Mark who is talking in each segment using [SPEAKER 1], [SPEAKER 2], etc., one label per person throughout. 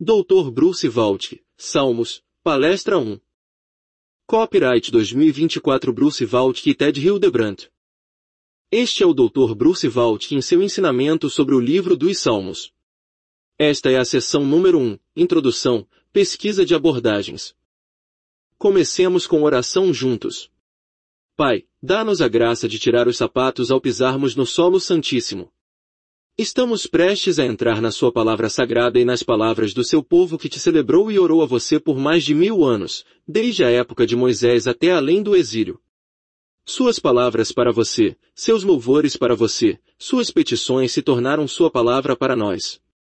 [SPEAKER 1] Dr. Bruce Waltke, Salmos, Palestra 1. Copyright 2024 Bruce Waltke e Ted Hildebrandt. Este é o Dr. Bruce Waltke em seu ensinamento sobre o livro dos Salmos. Esta é a seção número 1, Introdução, Pesquisa de abordagens. Comecemos com oração juntos. Pai, dá-nos a graça de tirar os sapatos ao pisarmos no solo santíssimo. Estamos prestes a entrar na sua palavra sagrada e nas palavras do seu povo que te celebrou e orou a você por mais de 1000 anos, desde a época de Moisés até além do exílio. Suas palavras para você, seus louvores para você, suas petições se tornaram sua palavra para nós.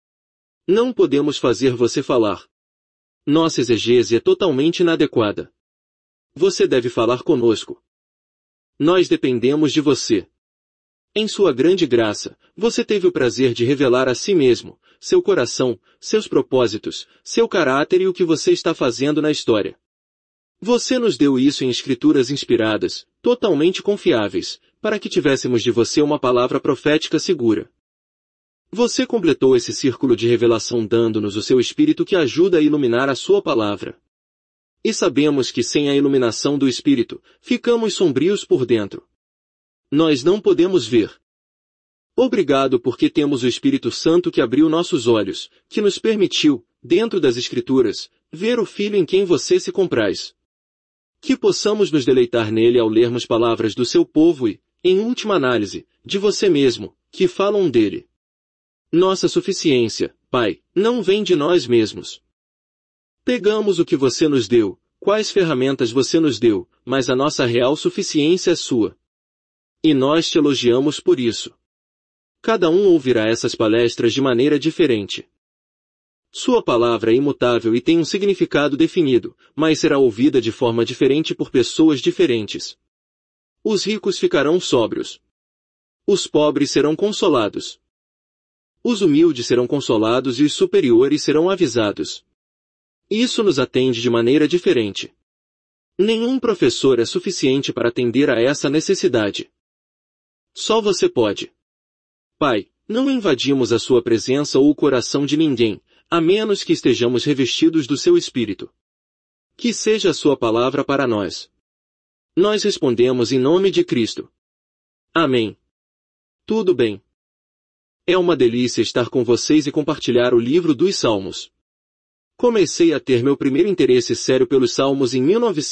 [SPEAKER 1] Não podemos fazer você falar. Nossa exegese é totalmente inadequada. Você deve falar conosco. Nós dependemos de você. Em sua grande graça, você teve o prazer de revelar a si mesmo, seu coração, seus propósitos, seu caráter e o que você está fazendo na história. Você nos deu isso em escrituras inspiradas, totalmente confiáveis, para que tivéssemos de você uma palavra profética segura. Você completou esse círculo de revelação dando-nos o seu Espírito que ajuda a iluminar a sua palavra. E sabemos que sem a iluminação do Espírito, ficamos sombrios por dentro. Nós não podemos ver. Obrigado porque temos o Espírito Santo que abriu nossos olhos, que nos permitiu, dentro das Escrituras, ver o Filho em quem você se compraz. Que possamos nos deleitar nele ao lermos palavras do seu povo e, em última análise, de você mesmo, que falam dele. Nossa suficiência, Pai, não vem de nós mesmos. Pegamos o que você nos deu, quais ferramentas você nos deu, mas a nossa real suficiência é sua. E nós te elogiamos por isso. Cada um ouvirá essas palestras de maneira diferente. Sua palavra é imutável e tem um significado definido, mas será ouvida de forma diferente por pessoas diferentes. Os ricos ficarão sóbrios. Os pobres serão consolados. Os humildes serão consolados e os superiores serão avisados. Isso nos atende de maneira diferente. Nenhum professor é suficiente para atender a essa necessidade. Só você pode. Pai, não invadimos a sua presença ou o coração de ninguém, a menos que estejamos revestidos do seu Espírito. Que seja a sua palavra para nós. Nós respondemos em nome de Cristo. Amém. Tudo bem. É uma delícia estar com vocês e compartilhar o livro dos Salmos. Comecei a ter meu primeiro interesse sério pelos Salmos em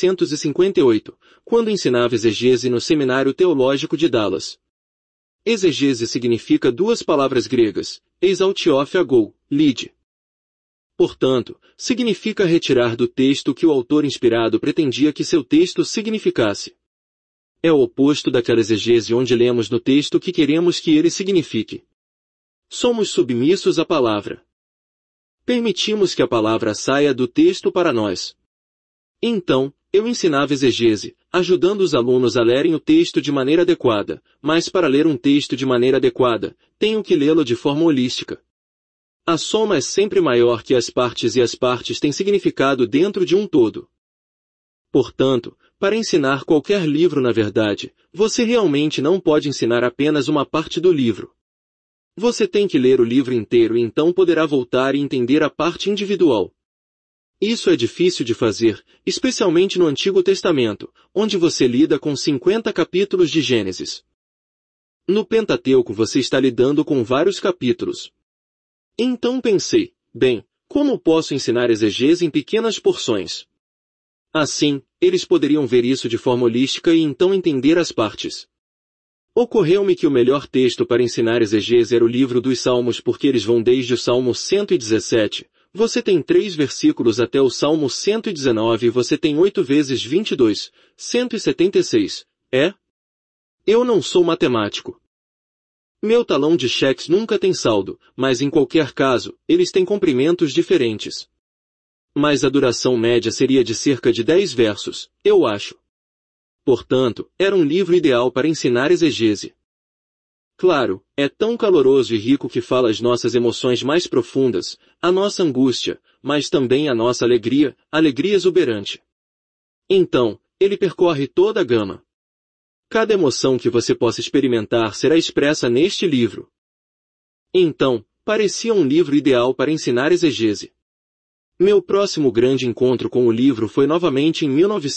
[SPEAKER 1] 1958, quando ensinava exegese no Seminário Teológico de Dallas. Exegese significa duas palavras gregas, exaltiof agou, lide. Portanto, significa retirar do texto o que o autor inspirado pretendia que seu texto significasse. É o oposto daquela exegese onde lemos no texto o que queremos que ele signifique. Somos submissos à palavra. Permitimos que a palavra saia do texto para nós. Então, eu ensinava exegese, ajudando os alunos a lerem o texto de maneira adequada, mas para ler um texto de maneira adequada, tenho que lê-lo de forma holística. A soma é sempre maior que as partes e as partes têm significado dentro de um todo. Portanto, para ensinar qualquer livro na verdade, você realmente não pode ensinar apenas uma parte do livro. Você tem que ler o livro inteiro e então poderá voltar e entender a parte individual. Isso é difícil de fazer, especialmente no Antigo Testamento, onde você lida com 50 capítulos de Gênesis. No Pentateuco você está lidando com vários capítulos. Então pensei, bem, como posso ensinar exegese em pequenas porções? Assim, eles poderiam ver isso de forma holística e então entender as partes. Ocorreu-me que o melhor texto para ensinar exegese era o livro dos Salmos porque eles vão desde o Salmo 117, você tem 3 versículos até o Salmo 119 e você tem 8 vezes 22, 176, Eu não sou matemático. Meu talão de cheques nunca tem saldo, mas em qualquer caso, eles têm comprimentos diferentes. Mas a duração média seria de cerca de 10 versos, eu acho. Portanto, era um livro ideal para ensinar exegese. Claro, é tão caloroso e rico que fala as nossas emoções mais profundas, a nossa angústia, mas também a nossa alegria, alegria exuberante. Então, ele percorre toda a gama. Cada emoção que você possa experimentar será expressa neste livro. Então, parecia um livro ideal para ensinar exegese. Meu próximo grande encontro com o livro foi novamente em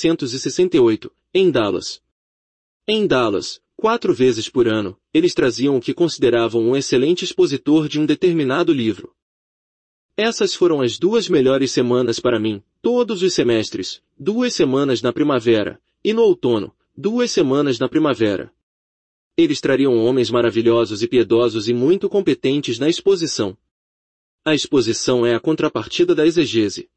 [SPEAKER 1] 1968, em Dallas. Em Dallas, 4 vezes por ano, eles traziam o que consideravam um excelente expositor de um determinado livro. Essas foram as 2 melhores semanas para mim, todos os semestres, 2 semanas na primavera, e no outono, 2 semanas na primavera. Eles trariam homens maravilhosos e piedosos e muito competentes na exposição. A exposição é a contrapartida da exegese.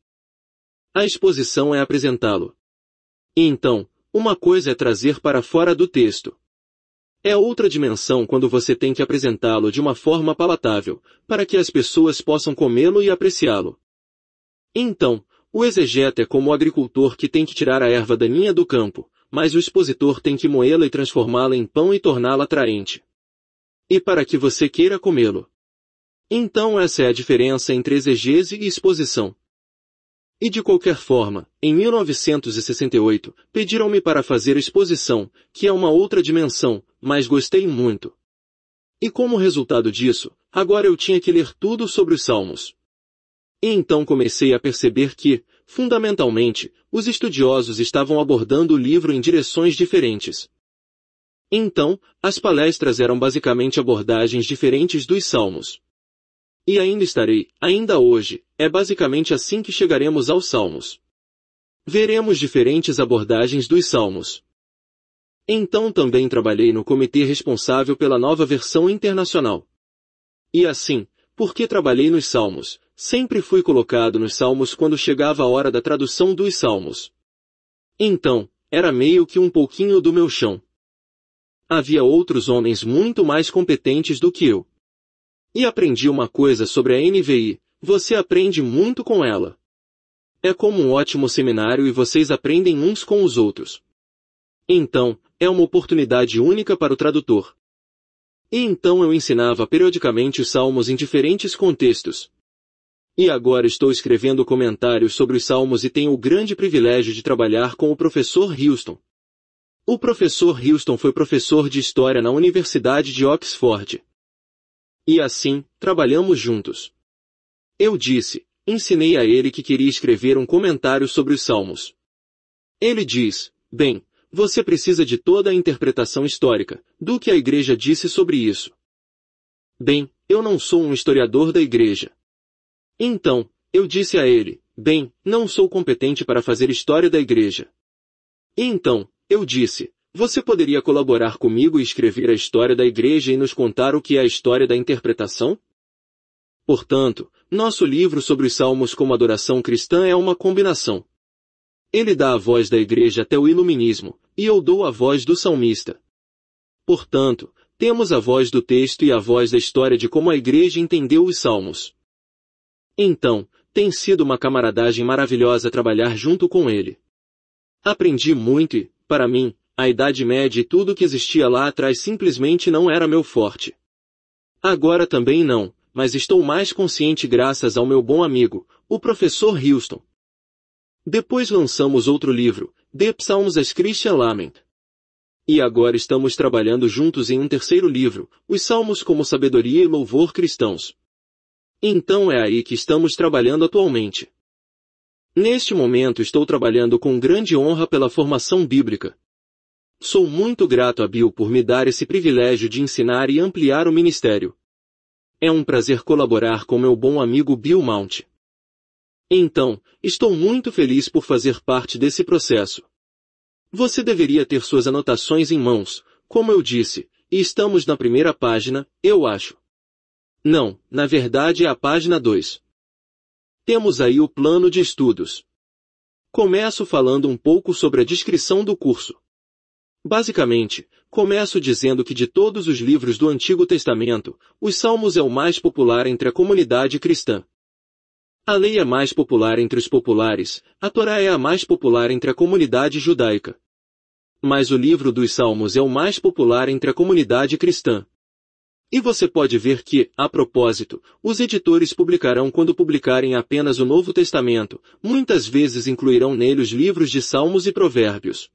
[SPEAKER 1] A exposição é apresentá-lo. E então, uma coisa é trazer para fora do texto. É outra dimensão quando você tem que apresentá-lo de uma forma palatável, para que as pessoas possam comê-lo e apreciá-lo. Então, o exegeta é como o agricultor que tem que tirar a erva daninha do campo, mas o expositor tem que moê-la e transformá-la em pão e torná-la atraente. E para que você queira comê-lo. Então essa é a diferença entre exegese e exposição. E de qualquer forma, em 1968, pediram-me para fazer exposição, que é uma outra dimensão, mas gostei muito. E como resultado disso, agora eu tinha que ler tudo sobre os Salmos. E então comecei a perceber que, fundamentalmente, os estudiosos estavam abordando o livro em direções diferentes. Então, as palestras eram basicamente abordagens diferentes dos Salmos. E ainda hoje, é basicamente assim que chegaremos aos Salmos. Veremos diferentes abordagens dos Salmos. Então também trabalhei no comitê responsável pela nova versão internacional. E assim, porque trabalhei nos Salmos, sempre fui colocado nos Salmos quando chegava a hora da tradução dos Salmos. Então, era meio que um pouquinho do meu chão. Havia outros homens muito mais competentes do que eu. E aprendi uma coisa sobre a NVI, você aprende muito com ela. É como um ótimo seminário e vocês aprendem uns com os outros. Então, é uma oportunidade única para o tradutor. E então eu ensinava periodicamente os Salmos em diferentes contextos. E agora estou escrevendo comentários sobre os Salmos e tenho o grande privilégio de trabalhar com o professor Houston. O professor Houston foi professor de História na Universidade de Oxford. E assim, trabalhamos juntos. Eu ensinei a ele que queria escrever um comentário sobre os Salmos. Ele diz, bem, você precisa de toda a interpretação histórica, do que a igreja disse sobre isso. Bem, eu não sou um historiador da igreja. Então, eu disse a ele, bem, não sou competente para fazer história da igreja. E então, eu disse, você poderia colaborar comigo e escrever a história da igreja e nos contar o que é a história da interpretação? Portanto, nosso livro sobre os Salmos como adoração cristã é uma combinação. Ele dá a voz da igreja até o iluminismo, e eu dou a voz do salmista. Portanto, temos a voz do texto e a voz da história de como a igreja entendeu os Salmos. Então, tem sido uma camaradagem maravilhosa trabalhar junto com ele. Aprendi muito e, para mim, a Idade Média e tudo que existia lá atrás simplesmente não era meu forte. Agora também não, mas estou mais consciente graças ao meu bom amigo, o professor Houston. Depois lançamos outro livro, The Psalms as Christian Lament. E agora estamos trabalhando juntos em um terceiro livro, Os Salmos como Sabedoria e Louvor Cristãos. Então é aí que estamos trabalhando atualmente. Neste momento estou trabalhando com grande honra pela formação bíblica. Sou muito grato a Bill por me dar esse privilégio de ensinar e ampliar o ministério. É um prazer colaborar com meu bom amigo Bill Mount. Então, estou muito feliz por fazer parte desse processo. Você deveria ter suas anotações em mãos, como eu disse, e estamos na primeira página, eu acho. Não, na verdade é a página 2. Temos aí o plano de estudos. Começo falando um pouco sobre a descrição do curso. Basicamente, começo dizendo que de todos os livros do Antigo Testamento, os Salmos é o mais popular entre a comunidade cristã. A lei é mais popular entre os populares, a Torá é a mais popular entre a comunidade judaica. Mas o livro dos Salmos é o mais popular entre a comunidade cristã. E você pode ver que, a propósito, os editores publicarão quando publicarem apenas o Novo Testamento, muitas vezes incluirão nele os livros de Salmos e Provérbios.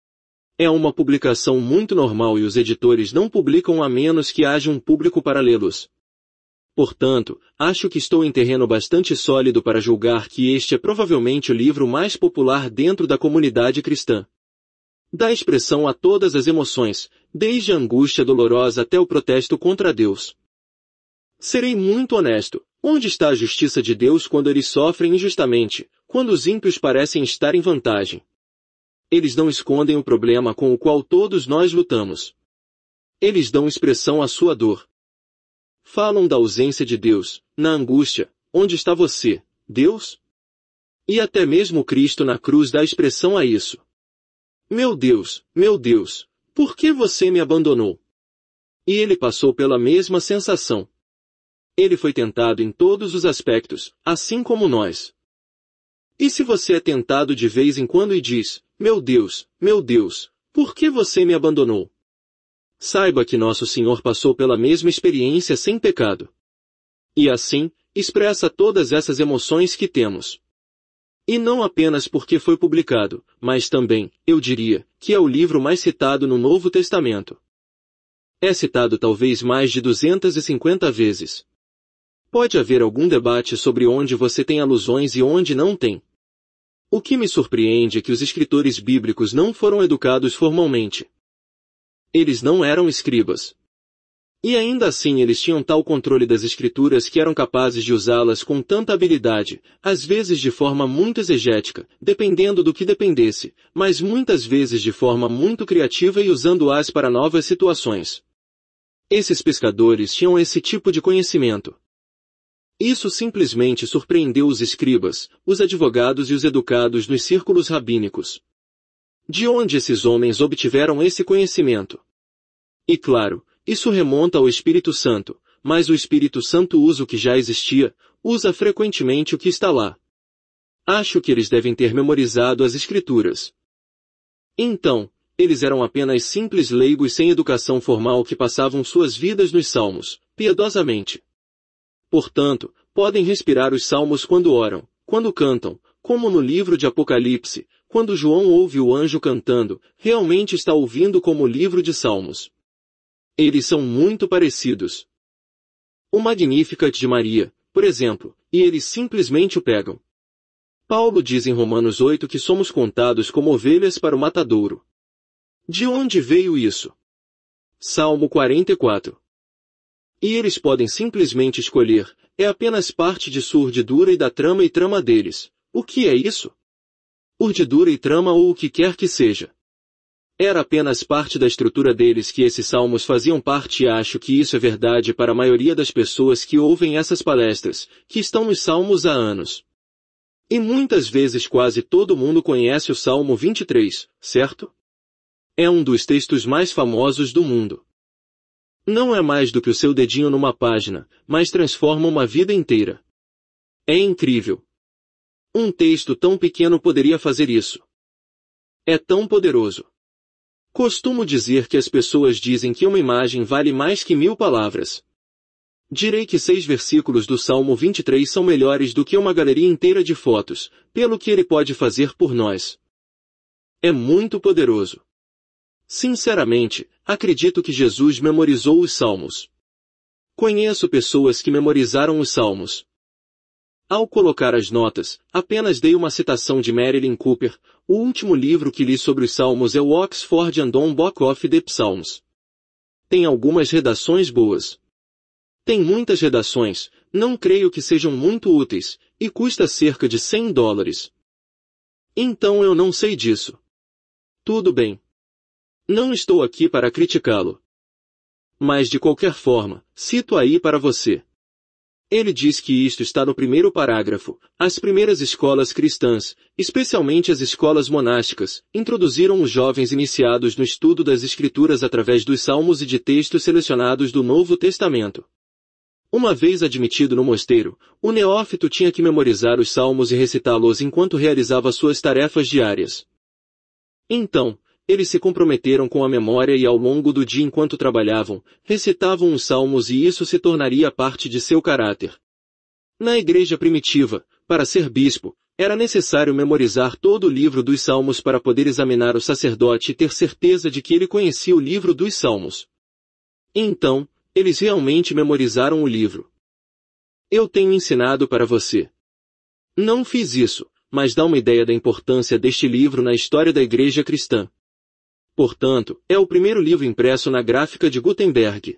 [SPEAKER 1] É uma publicação muito normal e os editores não publicam a menos que haja um público para lê-los. Portanto, acho que estou em terreno bastante sólido para julgar que este é provavelmente o livro mais popular dentro da comunidade cristã. Dá expressão a todas as emoções, desde a angústia dolorosa até o protesto contra Deus. Serei muito honesto. Onde está a justiça de Deus quando eles sofrem injustamente, quando os ímpios parecem estar em vantagem? Eles não escondem o problema com o qual todos nós lutamos. Eles dão expressão à sua dor. Falam da ausência de Deus, na angústia. Onde está você, Deus? E até mesmo Cristo na cruz dá expressão a isso. Meu Deus, por que você me abandonou? E ele passou pela mesma sensação. Ele foi tentado em todos os aspectos, assim como nós. E se você é tentado de vez em quando e diz, meu Deus, por que você me abandonou? Saiba que nosso Senhor passou pela mesma experiência sem pecado. E assim, expressa todas essas emoções que temos. E não apenas porque foi publicado, mas também, eu diria, que é o livro mais citado no Novo Testamento. É citado talvez mais de 250 vezes. Pode haver algum debate sobre onde você tem alusões e onde não tem. O que me surpreende é que os escritores bíblicos não foram educados formalmente. Eles não eram escribas. E ainda assim eles tinham tal controle das escrituras que eram capazes de usá-las com tanta habilidade, às vezes de forma muito exegética, dependendo do que dependesse, mas muitas vezes de forma muito criativa e usando-as para novas situações. Esses pescadores tinham esse tipo de conhecimento. Isso simplesmente surpreendeu os escribas, os advogados e os educados nos círculos rabínicos. De onde esses homens obtiveram esse conhecimento? E claro, isso remonta ao Espírito Santo, mas o Espírito Santo usa o que já existia, usa frequentemente o que está lá. Acho que eles devem ter memorizado as Escrituras. Então, eles eram apenas simples leigos sem educação formal que passavam suas vidas nos salmos, piedosamente. Portanto, podem respirar os salmos quando oram, quando cantam, como no livro de Apocalipse, quando João ouve o anjo cantando, realmente está ouvindo como o livro de salmos. Eles são muito parecidos. O Magnificat de Maria, por exemplo, e eles simplesmente o pegam. Paulo diz em Romanos 8 que somos contados como ovelhas para o matadouro. De onde veio isso? Salmo 44. E eles podem simplesmente escolher, é apenas parte de sua urdidura e da trama e trama deles. O que é isso? Urdidura e trama ou o que quer que seja. Era apenas parte da estrutura deles que esses salmos faziam parte e acho que isso é verdade para a maioria das pessoas que ouvem essas palestras, que estão nos salmos há anos. E muitas vezes quase todo mundo conhece o Salmo 23, certo? É um dos textos mais famosos do mundo. Não é mais do que o seu dedinho numa página, mas transforma uma vida inteira. É incrível. Um texto tão pequeno poderia fazer isso. É tão poderoso. Costumo dizer que as pessoas dizem que uma imagem vale mais que 1000 palavras. Direi que 6 versículos do Salmo 23 são melhores do que uma galeria inteira de fotos, pelo que ele pode fazer por nós. É muito poderoso. Sinceramente, acredito que Jesus memorizou os Salmos. Conheço pessoas que memorizaram os Salmos. Ao colocar as notas, apenas dei uma citação de Marilyn Cooper. O último livro que li sobre os Salmos é o Oxford Andon Book of the Psalms. Tem algumas redações boas. Tem muitas redações, não creio que sejam muito úteis, e custa cerca de $100. Então eu não sei disso. Tudo bem. Não estou aqui para criticá-lo. Mas de qualquer forma, cito aí para você. Ele diz que isto está no primeiro parágrafo. As primeiras escolas cristãs, especialmente as escolas monásticas, introduziram os jovens iniciados no estudo das Escrituras através dos salmos e de textos selecionados do Novo Testamento. Uma vez admitido no mosteiro, o neófito tinha que memorizar os salmos e recitá-los enquanto realizava suas tarefas diárias. Então, eles se comprometeram com a memória e ao longo do dia enquanto trabalhavam, recitavam os salmos e isso se tornaria parte de seu caráter. Na igreja primitiva, para ser bispo, era necessário memorizar todo o livro dos salmos para poder examinar o sacerdote e ter certeza de que ele conhecia o livro dos salmos. Então, eles realmente memorizaram o livro. Eu tenho ensinado para você. Não fiz isso, mas dá uma ideia da importância deste livro na história da Igreja cristã. Portanto, é o primeiro livro impresso na gráfica de Gutenberg.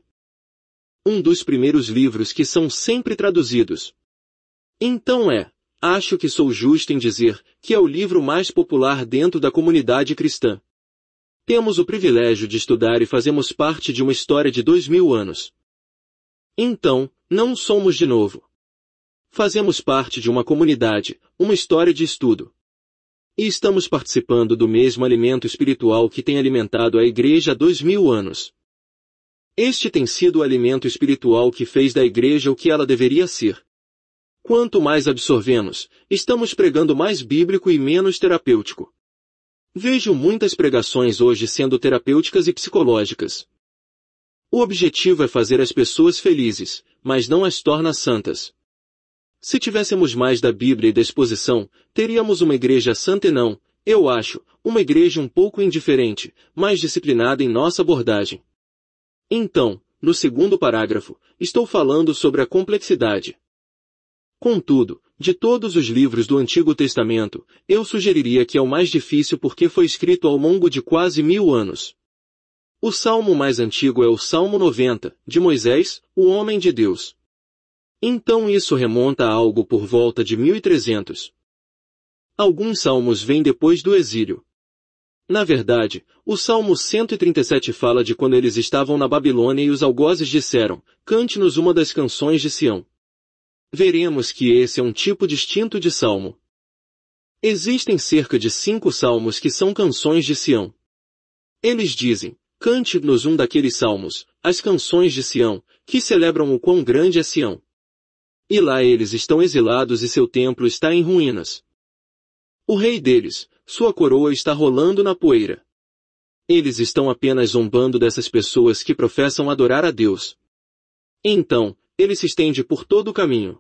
[SPEAKER 1] Um dos primeiros livros que são sempre traduzidos. Então acho que sou justo em dizer que é o livro mais popular dentro da comunidade cristã. Temos o privilégio de estudar e fazemos parte de uma história de 2000 anos. Então, não somos de novo. Fazemos parte de uma comunidade, uma história de estudo. E estamos participando do mesmo alimento espiritual que tem alimentado a Igreja há 2000 anos. Este tem sido o alimento espiritual que fez da Igreja o que ela deveria ser. Quanto mais absorvemos, estamos pregando mais bíblico e menos terapêutico. Vejo muitas pregações hoje sendo terapêuticas e psicológicas. O objetivo é fazer as pessoas felizes, mas não as torna santas. Se tivéssemos mais da Bíblia e da exposição, teríamos uma igreja santa e não, eu acho, uma igreja um pouco indiferente, mais disciplinada em nossa abordagem. Então, no segundo parágrafo, estou falando sobre a complexidade. Contudo, de todos os livros do Antigo Testamento, eu sugeriria que é o mais difícil porque foi escrito ao longo de quase 1000 anos. O salmo mais antigo é o Salmo 90, de Moisés, o homem de Deus. Então isso remonta a algo por volta de 1300. Alguns salmos vêm depois do exílio. Na verdade, o Salmo 137 fala de quando eles estavam na Babilônia e os algozes disseram, cante-nos uma das canções de Sião. Veremos que esse é um tipo distinto de salmo. Existem cerca de 5 salmos que são canções de Sião. Eles dizem, cante-nos um daqueles salmos, as canções de Sião, que celebram o quão grande é Sião. E lá eles estão exilados e seu templo está em ruínas. O rei deles, sua coroa está rolando na poeira. Eles estão apenas zombando dessas pessoas que professam adorar a Deus. Então, ele se estende por todo o caminho.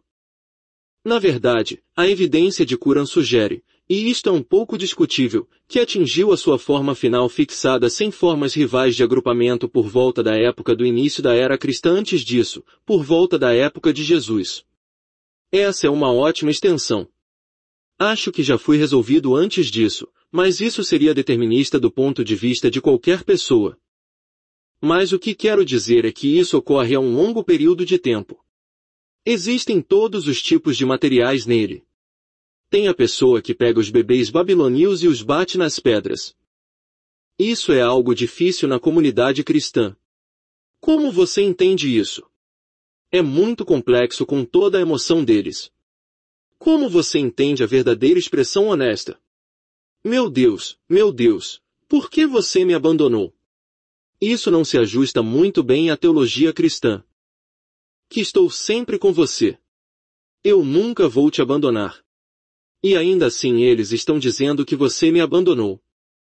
[SPEAKER 1] Na verdade, a evidência de Qur'an sugere, e isto é um pouco discutível, que atingiu a sua forma final fixada sem formas rivais de agrupamento por volta da época do início da era cristã antes disso, por volta da época de Jesus. Essa é uma ótima extensão. Acho que já foi resolvido antes disso, mas isso seria determinista do ponto de vista de qualquer pessoa. Mas o que quero dizer é que isso ocorre a um longo período de tempo. Existem todos os tipos de materiais nele. Tem a pessoa que pega os bebês babilônios e os bate nas pedras. Isso é algo difícil na comunidade cristã. Como você entende isso? É muito complexo com toda a emoção deles. Como você entende a verdadeira expressão honesta? Meu Deus, por que você me abandonou? Isso não se ajusta muito bem à teologia cristã. Que estou sempre com você. Eu nunca vou te abandonar. E ainda assim eles estão dizendo que você me abandonou.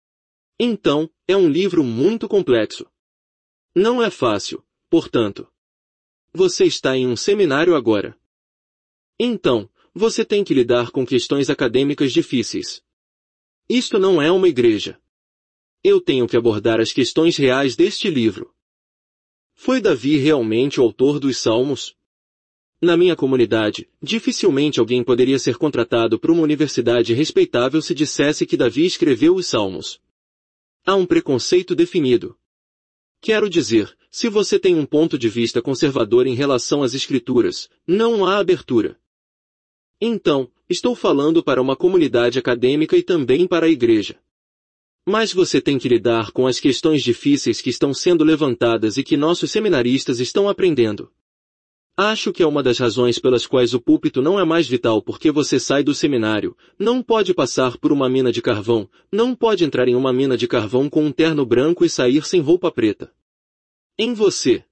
[SPEAKER 1] Então, é um livro muito complexo. Não é fácil, portanto. Você está em um seminário agora. Então, você tem que lidar com questões acadêmicas difíceis. Isto não é uma igreja. Eu tenho que abordar as questões reais deste livro. Foi Davi realmente o autor dos Salmos? Na minha comunidade, dificilmente alguém poderia ser contratado por uma universidade respeitável se dissesse que Davi escreveu os Salmos. Há um preconceito definido. Quero dizer, se você tem um ponto de vista conservador em relação às Escrituras, não há abertura. Então, estou falando para uma comunidade acadêmica e também para a igreja. Mas você tem que lidar com as questões difíceis que estão sendo levantadas e que nossos seminaristas estão aprendendo. Acho que é uma das razões pelas quais o púlpito não é mais vital porque você sai do seminário, não pode passar por uma mina de carvão, não pode entrar em uma mina de carvão com um terno branco e sair sem roupa preta. Em você.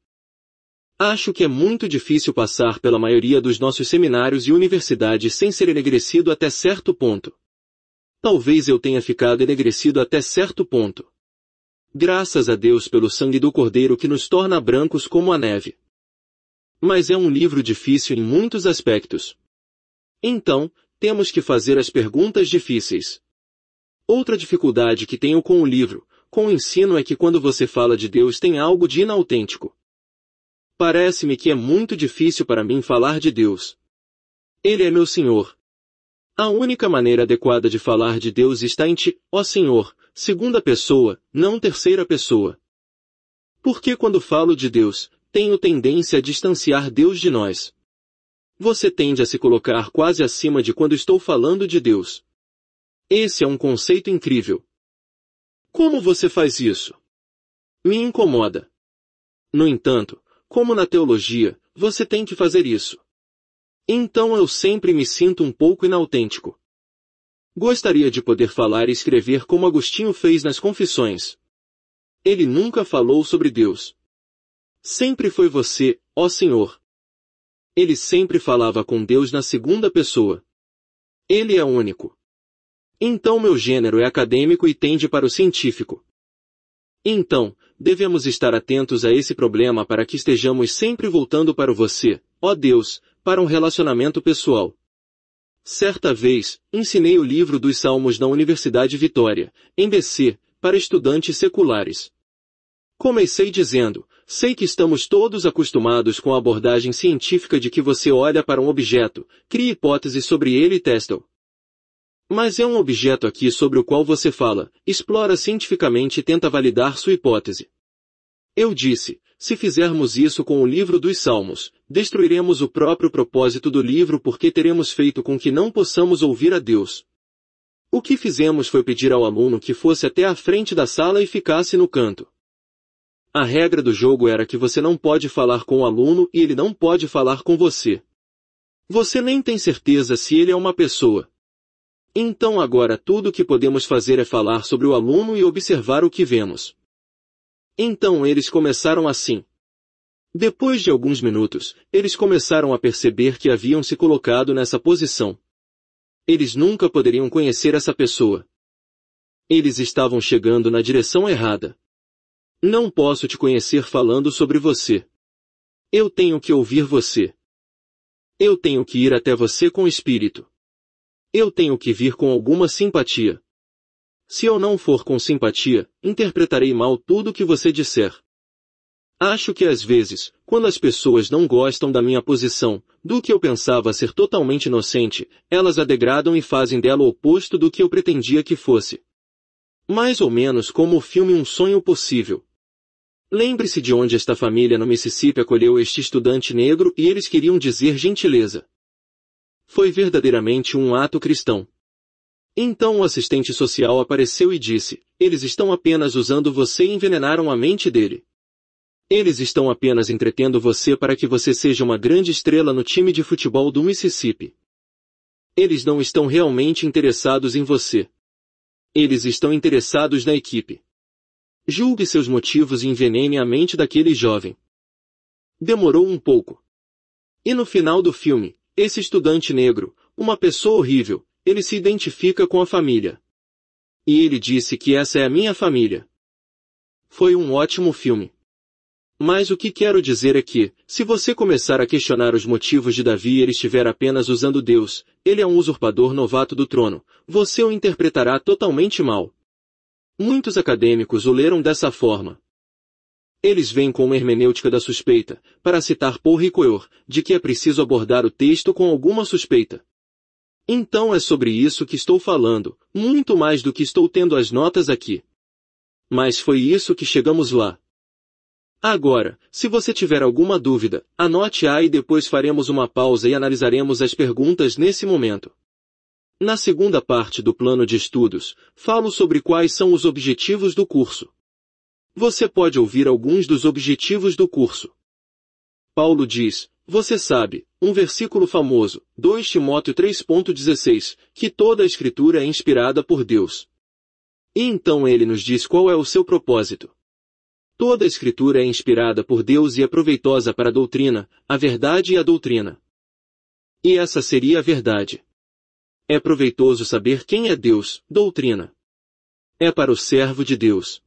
[SPEAKER 1] Acho que é muito difícil passar pela maioria dos nossos seminários e universidades sem ser enegrecido até certo ponto. Talvez eu tenha ficado enegrecido até certo ponto. Graças a Deus pelo sangue do Cordeiro que nos torna brancos como a neve. Mas é um livro difícil em muitos aspectos. Então, temos que fazer as perguntas difíceis. Outra dificuldade que tenho com o livro, com o ensino é que quando você fala de Deus tem algo de inautêntico. Parece-me que é muito difícil para mim falar de Deus. Ele é meu Senhor. A única maneira adequada de falar de Deus está em ti, ó Senhor, segunda pessoa, não terceira pessoa. Porque quando falo de Deus, tenho tendência a distanciar Deus de nós. Você tende a se colocar quase acima de quando estou falando de Deus. Esse é um conceito incrível. Como você faz isso? Me incomoda. No entanto, como na teologia, você tem que fazer isso. Então eu sempre me sinto um pouco inautêntico. Gostaria de poder falar e escrever como Agostinho fez nas Confissões. Ele nunca falou sobre Deus. Sempre foi você, ó Senhor. Ele sempre falava com Deus na segunda pessoa. Ele é único. Então meu gênero é acadêmico e tende para o científico. Então, devemos estar atentos a esse problema para que estejamos sempre voltando para o você, ó Deus, para um relacionamento pessoal. Certa vez, ensinei o livro dos Salmos na Universidade Vitória, em BC, para estudantes seculares. Comecei dizendo, sei que estamos todos acostumados com a abordagem científica de que você olha para um objeto, cria hipóteses sobre ele e testa-o. Mas é um objeto aqui sobre o qual você fala, explora cientificamente e tenta validar sua hipótese. Eu disse, se fizermos isso com o livro dos Salmos, destruiremos o próprio propósito do livro porque teremos feito com que não possamos ouvir a Deus. O que fizemos foi pedir ao aluno que fosse até a frente da sala e ficasse no canto. A regra do jogo era que você não pode falar com o aluno e ele não pode falar com você. Você nem tem certeza se ele é uma pessoa. Então agora tudo o que podemos fazer é falar sobre o aluno e observar o que vemos. Então eles começaram assim. Depois de alguns minutos, eles começaram a perceber que haviam se colocado nessa posição. Eles nunca poderiam conhecer essa pessoa. Eles estavam chegando na direção errada. Não posso te conhecer falando sobre você. Eu tenho que ouvir você. Eu tenho que ir até você com espírito. Eu tenho que vir com alguma simpatia. Se eu não for com simpatia, interpretarei mal tudo o que você disser. Acho que às vezes, quando as pessoas não gostam da minha posição, do que eu pensava ser totalmente inocente, elas a degradam e fazem dela o oposto do que eu pretendia que fosse. Mais ou menos como o filme Um Sonho Possível. Lembre-se de onde esta família no Mississippi acolheu este estudante negro e eles queriam dizer gentileza. Foi verdadeiramente um ato cristão. Então o assistente social apareceu e disse, eles estão apenas usando você e envenenaram a mente dele. Eles estão apenas entretendo você para que você seja uma grande estrela no time de futebol do Mississippi. Eles não estão realmente interessados em você. Eles estão interessados na equipe. Julgue seus motivos e envenene a mente daquele jovem. Demorou um pouco. E no final do filme, esse estudante negro, uma pessoa horrível, ele se identifica com a família. E ele disse que essa é a minha família. Foi um ótimo filme. Mas o que quero dizer é que, se você começar a questionar os motivos de Davi e ele estiver apenas usando Deus, ele é um usurpador novato do trono, você o interpretará totalmente mal. Muitos acadêmicos o leram dessa forma. Eles vêm com uma hermenêutica da suspeita, para citar Paul Ricoeur, de que é preciso abordar o texto com alguma suspeita. Então é sobre isso que estou falando, muito mais do que estou tendo as notas aqui. Mas foi isso que chegamos lá. Agora, se você tiver alguma dúvida, anote A e depois faremos uma pausa e analisaremos as perguntas nesse momento. Na segunda parte do plano de estudos, falo sobre quais são os objetivos do curso. Você pode ouvir alguns dos objetivos do curso. Paulo diz, você sabe, um versículo famoso, 2 Timóteo 3.16, que toda a Escritura é inspirada por Deus. E então ele nos diz qual é o seu propósito. Toda a Escritura é inspirada por Deus e é proveitosa para a doutrina, a verdade e a doutrina. E essa seria a verdade. É proveitoso saber quem é Deus, doutrina. É para o servo de Deus.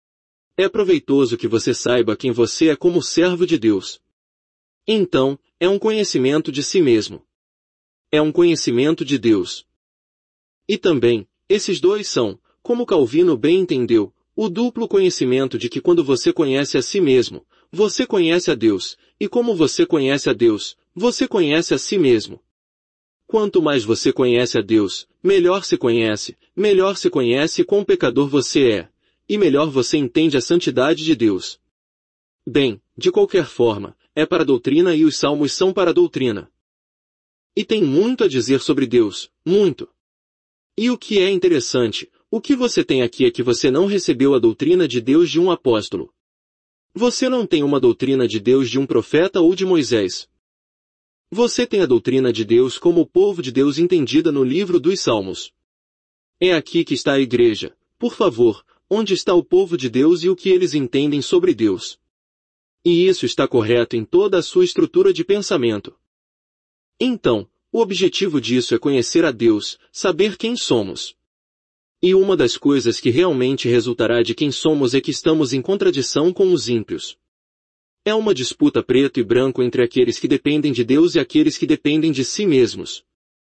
[SPEAKER 1] É proveitoso que você saiba quem você é como servo de Deus. Então, é um conhecimento de si mesmo. É um conhecimento de Deus. E também, esses dois são, como Calvino bem entendeu, o duplo conhecimento de que quando você conhece a si mesmo, você conhece a Deus, e como você conhece a Deus, você conhece a si mesmo. Quanto mais você conhece a Deus, melhor se conhece quão pecador você é, e melhor você entende a santidade de Deus. Bem, de qualquer forma, é para a doutrina e os salmos são para a doutrina. E tem muito a dizer sobre Deus, muito. E o que é interessante, o que você tem aqui é que você não recebeu a doutrina de Deus de um apóstolo. Você não tem uma doutrina de Deus de um profeta ou de Moisés. Você tem a doutrina de Deus como o povo de Deus entendida no livro dos Salmos. É aqui que está a igreja. Por favor, onde está o povo de Deus e o que eles entendem sobre Deus? E isso está correto em toda a sua estrutura de pensamento. Então, o objetivo disso é conhecer a Deus, saber quem somos. E uma das coisas que realmente resultará de quem somos é que estamos em contradição com os ímpios. É uma disputa preto e branco entre aqueles que dependem de Deus e aqueles que dependem de si mesmos.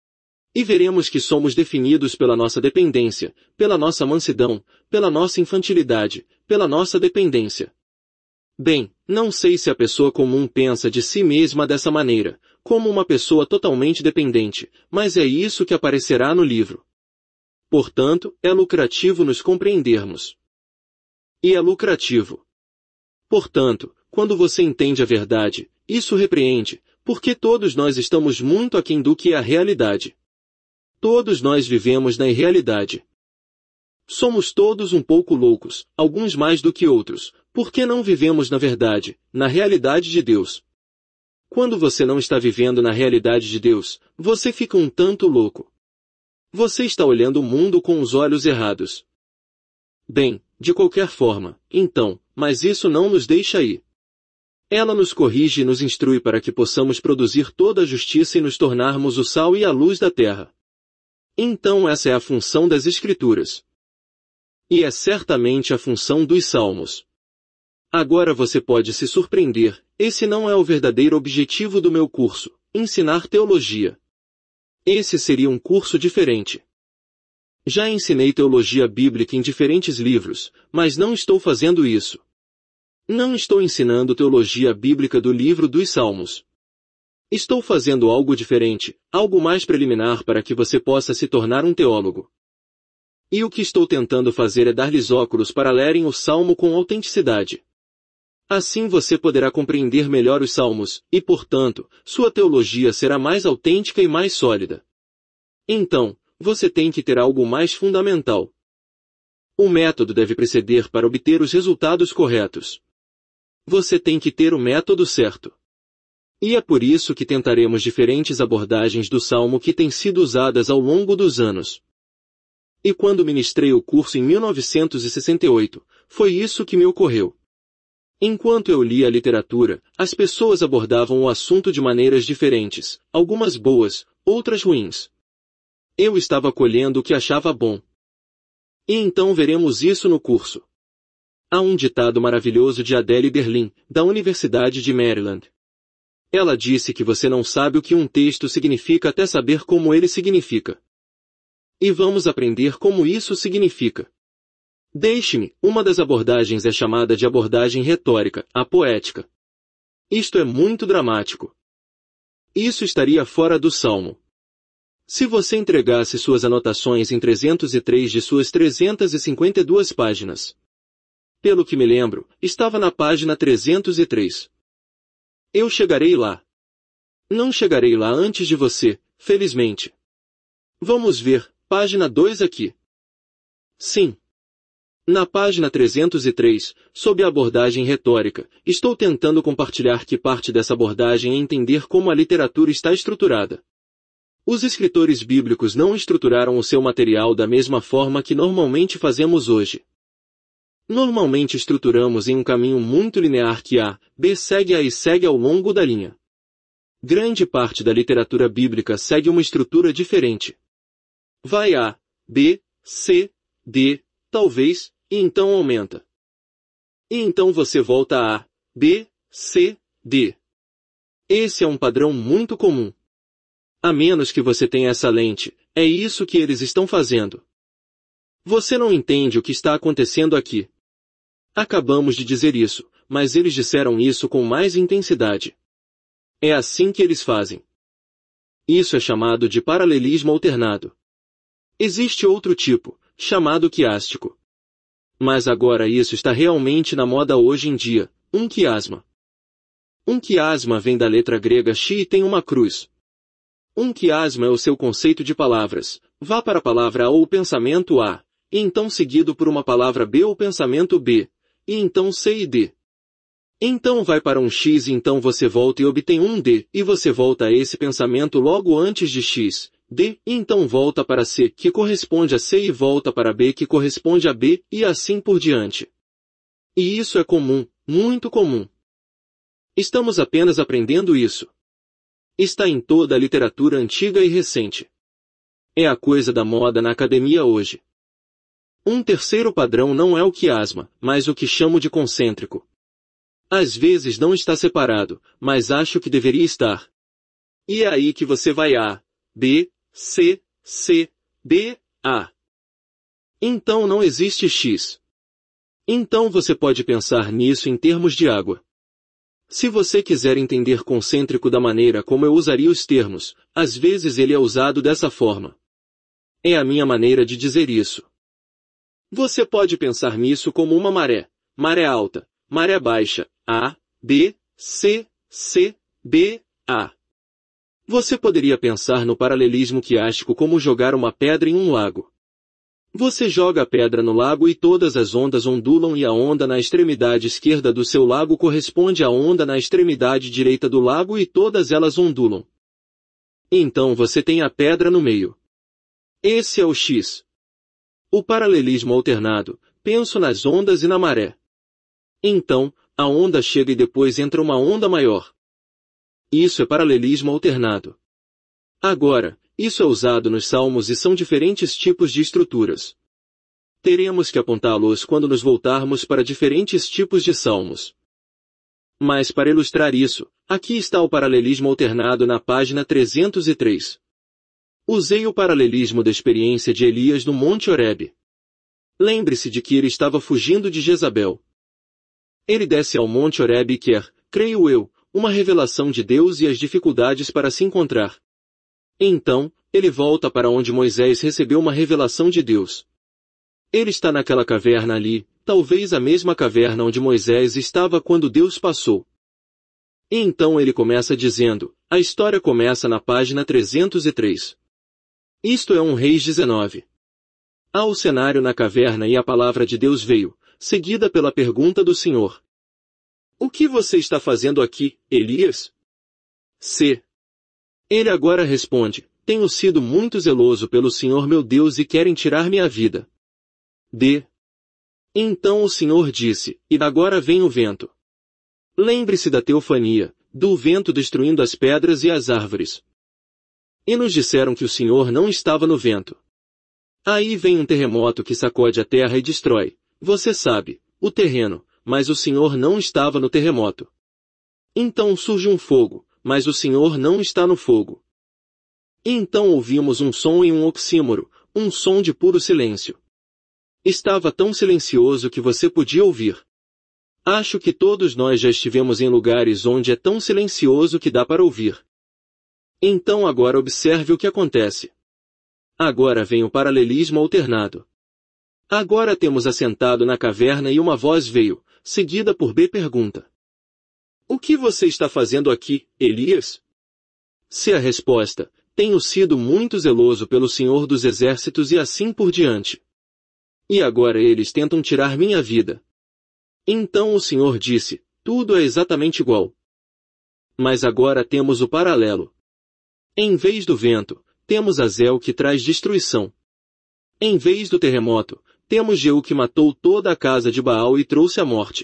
[SPEAKER 1] E veremos que somos definidos pela nossa dependência, pela nossa mansidão, pela nossa infantilidade, pela nossa dependência. Bem, não sei se a pessoa comum pensa de si mesma dessa maneira, como uma pessoa totalmente dependente, mas é isso que aparecerá no livro. Portanto, é lucrativo nos compreendermos. E é lucrativo. Portanto, quando você entende a verdade, isso repreende, porque todos nós estamos muito aquém do que é a realidade. Todos nós vivemos na irrealidade. Somos todos um pouco loucos, alguns mais do que outros, porque não vivemos na verdade, na realidade de Deus. Quando você não está vivendo na realidade de Deus, você fica um tanto louco. Você está olhando o mundo com os olhos errados. Bem, de qualquer forma, então, mas isso não nos deixa ir. Ela nos corrige e nos instrui para que possamos produzir toda a justiça e nos tornarmos o sal e a luz da terra. Então essa é a função das Escrituras. E é certamente a função dos Salmos. Agora você pode se surpreender, esse não é o verdadeiro objetivo do meu curso, ensinar teologia. Esse seria um curso diferente. Já ensinei teologia bíblica em diferentes livros, mas não estou fazendo isso. Não estou ensinando teologia bíblica do livro dos Salmos. Estou fazendo algo diferente, algo mais preliminar para que você possa se tornar um teólogo. E o que estou tentando fazer é dar-lhes óculos para lerem o Salmo com autenticidade. Assim você poderá compreender melhor os Salmos, e portanto, sua teologia será mais autêntica e mais sólida. Então, você tem que ter algo mais fundamental. O método deve preceder para obter os resultados corretos. Você tem que ter o método certo. E é por isso que tentaremos diferentes abordagens do Salmo que têm sido usadas ao longo dos anos. E quando ministrei o curso em 1968, foi isso que me ocorreu. Enquanto eu lia a literatura, as pessoas abordavam o assunto de maneiras diferentes, algumas boas, outras ruins. Eu estava colhendo o que achava bom. E então veremos isso no curso. Há um ditado maravilhoso de Adele Derlin, da Universidade de Maryland. Ela disse que você não sabe o que um texto significa até saber como ele significa. E vamos aprender como isso significa. Deixe-me, uma das abordagens é chamada de abordagem retórica, a poética. Isto é muito dramático. Isso estaria fora do Salmo. Se você entregasse suas anotações em 303 de suas 352 páginas. Pelo que me lembro, estava na página 303. Eu chegarei lá. Não chegarei lá antes de você, felizmente. Vamos ver, página 2 aqui. Sim. Na página 303, sob a abordagem retórica, estou tentando compartilhar que parte dessa abordagem é entender como a literatura está estruturada. Os escritores bíblicos não estruturaram o seu material da mesma forma que normalmente fazemos hoje. Normalmente estruturamos em um caminho muito linear que A, B segue A e segue ao longo da linha. Grande parte da literatura bíblica segue uma estrutura diferente. Vai A, B, C, D, talvez, e então aumenta. E então você volta a A, B, C, D. Esse é um padrão muito comum. A menos que você tenha essa lente, é isso que eles estão fazendo. Você não entende o que está acontecendo aqui. Acabamos de dizer isso, mas eles disseram isso com mais intensidade. É assim que eles fazem. Isso é chamado de paralelismo alternado. Existe outro tipo, chamado quiástico. Mas agora isso está realmente na moda hoje em dia, um quiasma. Um quiasma vem da letra grega chi e tem uma cruz. Um quiasma é o seu conceito de palavras. Vá para a palavra A ou o pensamento A, e então seguido por uma palavra B ou pensamento B, e então C e D. Então vai para um X e então você volta e obtém um D, e você volta a esse pensamento logo antes de X, D, e então volta para C, que corresponde a C e volta para B, que corresponde a B, e assim por diante. E isso é comum, muito comum. Estamos apenas aprendendo isso. Está em toda a literatura antiga e recente. É a coisa da moda na academia hoje. Um terceiro padrão não é o quiasma, mas o que chamo de concêntrico. Às vezes não está separado, mas acho que deveria estar. E é aí que você vai A, B, C, C, D, A. Então não existe X. Então você pode pensar nisso em termos de água. Se você quiser entender concêntrico da maneira como eu usaria os termos, às vezes ele é usado dessa forma. É a minha maneira de dizer isso. Você pode pensar nisso como uma maré alta, maré baixa, A, B, C, C, B, A. Você poderia pensar no paralelismo quiástico como jogar uma pedra em um lago. Você joga a pedra no lago e todas as ondas ondulam e a onda na extremidade esquerda do seu lago corresponde à onda na extremidade direita do lago e todas elas ondulam. Então você tem a pedra no meio. Esse é o X. O paralelismo alternado, penso nas ondas e na maré. Então, a onda chega e depois entra uma onda maior. Isso é paralelismo alternado. Agora, isso é usado nos salmos e são diferentes tipos de estruturas. Teremos que apontá-los quando nos voltarmos para diferentes tipos de salmos. Mas para ilustrar isso, aqui está o paralelismo alternado na página 303. Usei o paralelismo da experiência de Elias no Monte Horebe. Lembre-se de que ele estava fugindo de Jezabel. Ele desce ao Monte Horebe e quer, creio eu, uma revelação de Deus e as dificuldades para se encontrar. Então, ele volta para onde Moisés recebeu uma revelação de Deus. Ele está naquela caverna ali, talvez a mesma caverna onde Moisés estava quando Deus passou. E então ele começa dizendo, a história começa na página 303. Isto é 1 Reis 19. Há o cenário na caverna e a palavra de Deus veio, seguida pela pergunta do Senhor. O que você está fazendo aqui, Elias? C. Ele agora responde, tenho sido muito zeloso pelo Senhor meu Deus e querem tirar minha vida. D. Então o Senhor disse, e agora vem o vento. Lembre-se da teofania, do vento destruindo as pedras e as árvores. E nos disseram que o Senhor não estava no vento. Aí vem um terremoto que sacode a terra e destrói, você sabe, o terreno, mas o Senhor não estava no terremoto. Então surge um fogo, mas o Senhor não está no fogo. E então ouvimos um som em um oxímoro, um som de puro silêncio. Estava tão silencioso que você podia ouvir. Acho que todos nós já estivemos em lugares onde é tão silencioso que dá para ouvir. Então agora observe o que acontece. Agora vem o paralelismo alternado. Agora temos assentado na caverna e uma voz veio, seguida por B pergunta. O que você está fazendo aqui, Elias? Se a resposta, tenho sido muito zeloso pelo Senhor dos Exércitos e assim por diante. E agora eles tentam tirar minha vida. Então o Senhor disse, tudo é exatamente igual. Mas agora temos o paralelo. Em vez do vento, temos Azel que traz destruição. Em vez do terremoto, temos Jeú que matou toda a casa de Baal e trouxe a morte.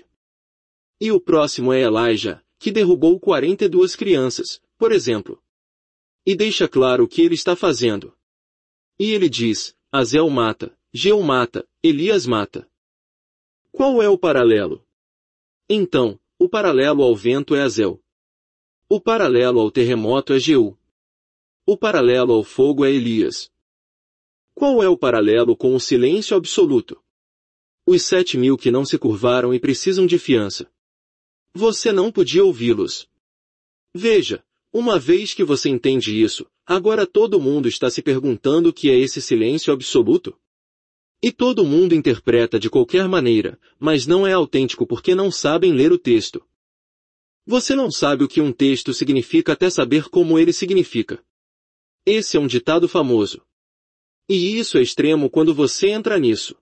[SPEAKER 1] E o próximo é Elijah, que derrubou 42 crianças, por exemplo. E deixa claro o que ele está fazendo. E ele diz, Azel mata, Jeú mata, Elias mata. Qual é o paralelo? Então, o paralelo ao vento é Azel. O paralelo ao terremoto é Jeú. O paralelo ao fogo é Elias. Qual é o paralelo com o silêncio absoluto? Os 7.000 que não se curvaram e precisam de fiança. Você não podia ouvi-los. Veja, uma vez que você entende isso, Agora todo mundo está se perguntando o que é esse silêncio absoluto? E todo mundo interpreta de qualquer maneira, mas não é autêntico porque não sabem ler o texto. Você não sabe o que um texto significa até saber como ele significa. Esse é um ditado famoso. E isso é extremo quando você entra nisso.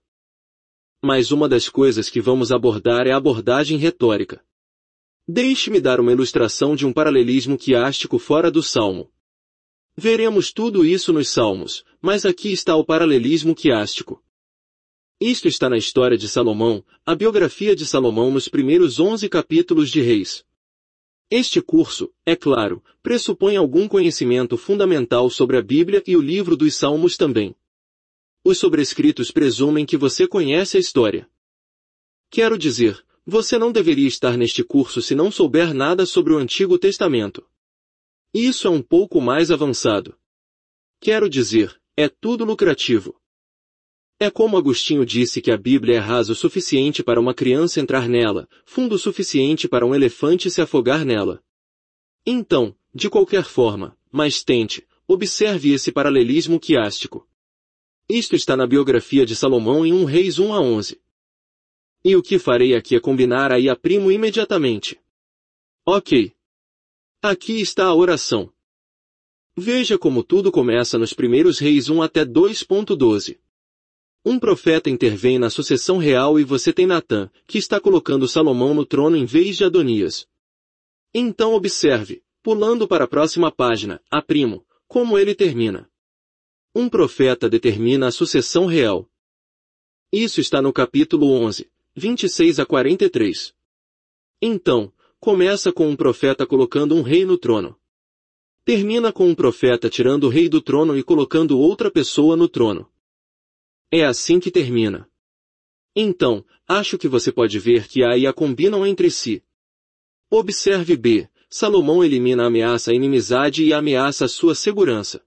[SPEAKER 1] Mas uma das coisas que vamos abordar é a abordagem retórica. Deixe-me dar uma ilustração de um paralelismo quiástico fora do Salmo. Veremos tudo isso nos Salmos, mas aqui está o paralelismo quiástico. Isto está na história de Salomão, a biografia de Salomão nos primeiros 11 capítulos de Reis. Este curso, é claro, pressupõe algum conhecimento fundamental sobre a Bíblia e o livro dos Salmos também. Os sobrescritos presumem que você conhece a história. Quero dizer, você não deveria estar neste curso se não souber nada sobre o Antigo Testamento. Isso é um pouco mais avançado. Quero dizer, é tudo lucrativo. É como Agostinho disse que a Bíblia é rasa o suficiente para uma criança entrar nela, fundo o suficiente para um elefante se afogar nela. Então, de qualquer forma, mas tente, observe esse paralelismo quiástico. Isto está na biografia de Salomão em 1 Reis 1 a 11. E o que farei aqui é combinar aí a primo imediatamente. Ok. Aqui está a oração. Veja como tudo começa nos primeiros Reis 1 até 2.12. Um profeta intervém na sucessão real e você tem Natã, que está colocando Salomão no trono em vez de Adonias. Então observe, pulando para a próxima página, a primo, como ele termina. Um profeta determina a sucessão real. Isso está no capítulo 11, 26 a 43. Então, começa com um profeta colocando um rei no trono. Termina com um profeta tirando o rei do trono e colocando outra pessoa no trono. É assim que termina. Então, acho que você pode ver que A e A combinam entre si. Observe B. Salomão elimina a ameaça à inimizade e ameaça a sua segurança.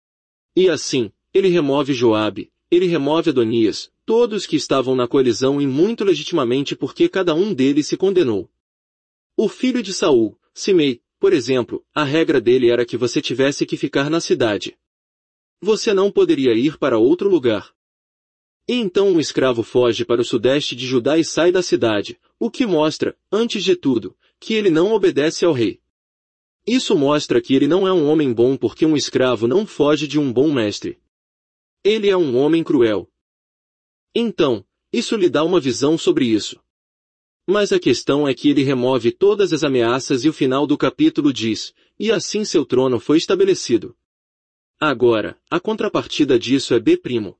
[SPEAKER 1] E assim, ele remove Joabe, ele remove Adonias, todos que estavam na colisão e muito legitimamente porque cada um deles se condenou. O filho de Saul, Simei, por exemplo, a regra dele era que você tivesse que ficar na cidade. Você não poderia ir para outro lugar. E então um escravo foge para o sudeste de Judá e sai da cidade, o que mostra, antes de tudo, que ele não obedece ao rei. Isso mostra que ele não é um homem bom porque um escravo não foge de um bom mestre. Ele é um homem cruel. Então, isso lhe dá uma visão sobre isso. Mas a questão é que ele remove todas as ameaças e o final do capítulo diz, e assim seu trono foi estabelecido. Agora, a contrapartida disso é B'.